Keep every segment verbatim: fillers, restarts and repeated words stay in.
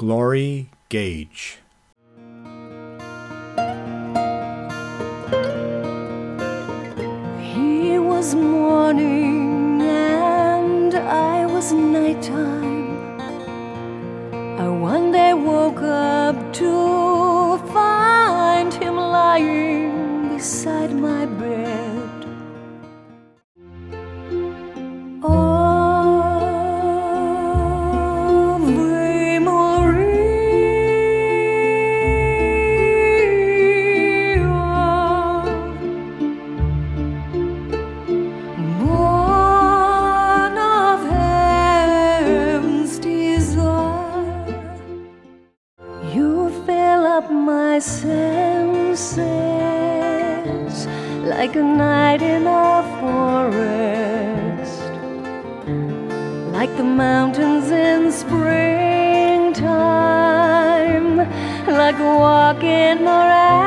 Glory Gage. He was morning and I was nighttime. I one day woke up to find him lying beside my bed. Ave Maria, born of heaven's desire. You fill up my senses like a night in a forest, like the mountains in springtime, like a walk in the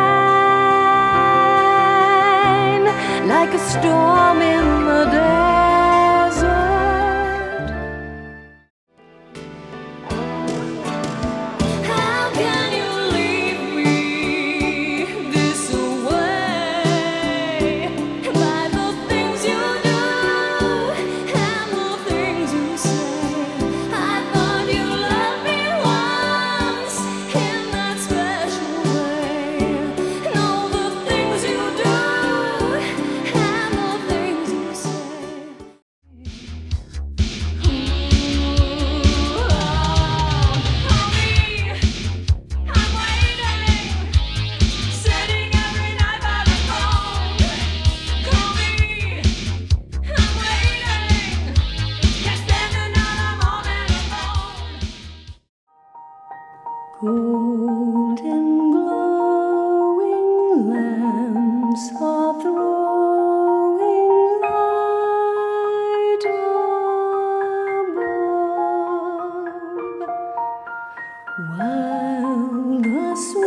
rain, like a storm in the desert. How can you leave me this way? By the things you do and the things you say. I thought you loved me once in that special way. No, the things you do and the things you say. I'm waiting, sitting every night by the phone. Call me, I'm waiting, can't spend the night, I'm all alone. Golden glowing lamps are throwing light above, while the